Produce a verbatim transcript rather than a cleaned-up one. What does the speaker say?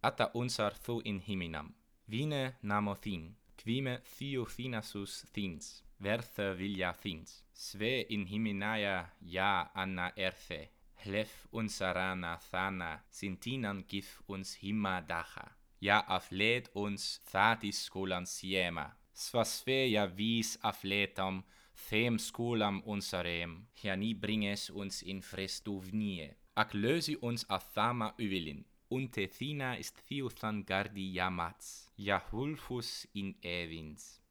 ata unsar thu in himinam. Vine namo thin, quime thiu thinasus thins, verthe vilja thins. Sve in himinaya ja anna erthe, hlef unsarana thana, sintinan gif uns himma dacha. Ja aflet uns thatis scolam siema, svasve ja vis afletam, them scolam unsarem, hiani bringes uns in frestuvnie. Ac lösi uns a thama uvilin, unte thina ist thiuthan gardi ja mats, ja hulfus in evins.